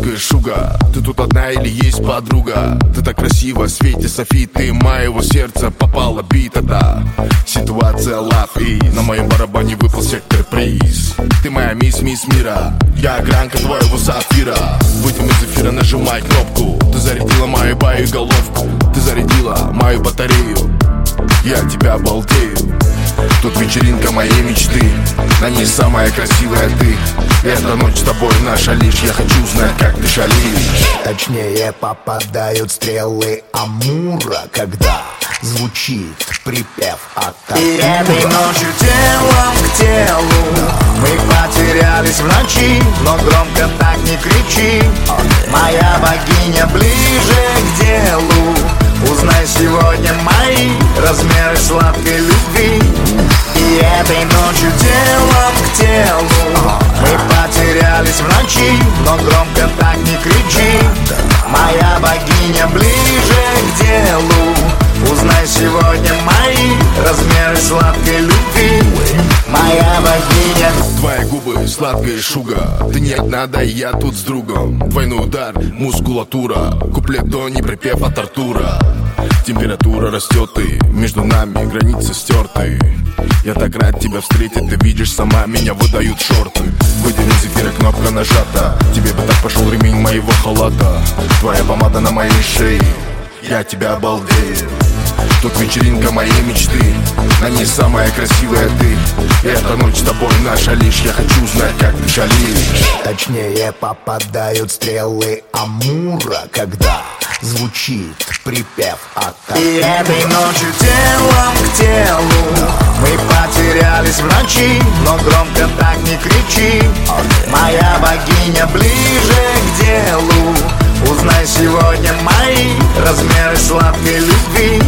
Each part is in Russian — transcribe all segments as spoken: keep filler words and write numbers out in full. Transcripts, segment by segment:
сладкая шуга. Ты тут одна или есть подруга? Ты так красиво в свете Софи, ты моего сердца попала бита, да. Ситуация лав, и на моем барабане выпал сектор приз. Ты моя мисс, мисс мира, я огранка твоего сапфира. Выйдем из эфира, нажимай кнопку. Ты зарядила мою боеголовку, ты зарядила мою батарею, я тебя балдею. Тут вечеринка моей мечты, на ней самая красивая ты. Эта ночь с тобой наша лишь, я хочу знать, как ты шалишь. Точнее попадают стрелы Амура, когда звучит припев от Амура. И этой ночью телом к телу мы потерялись в ночи, но громко так не кричи. Моя богиня ближе к делу. Узнай сегодня мои размеры сладкой любви. И этой ночью телом к телу мы потерялись в ночи, но громко так не кричи. Моя богиня ближе к делу. Узнай сегодня мои размеры сладкой любви. Моя богиня. Твои губы сладкая шуга, ты не одна, да и я тут с другом. Двойной удар, мускулатура, куплет до не припев от Артура. Температура растет, и между нами границы стерты. Я так рад тебя встретить, ты видишь, сама меня выдают шорты. Выйдем из эфира, кнопка нажата, тебе бы так пошел ремень моего халата. Твоя помада на моей шее, я тебя обалдею. Тут вечеринка моей мечты, на ней самая красивая ты. Эта ночь с тобой наша лишь, я хочу знать, как ты шалишь. Точнее попадают стрелы Амура, когда звучит припев от Амура. И этой ночью телом к телу мы потерялись в ночи, но громко так не кричи. Моя богиня ближе к делу. Узнай сегодня мои размеры сладкой любви.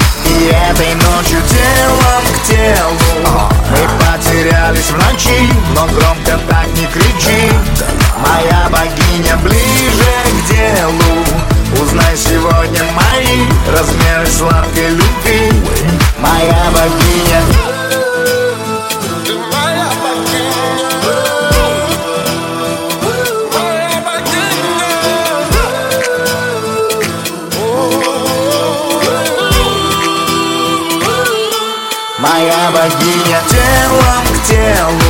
И этой ночью телом к телу мы потерялись в ночи, но громко так не кричи. Моя богиня ближе к делу. Узнай сегодня мои размеры сладкой любви. Моя богиня. Моя богиня телом к телу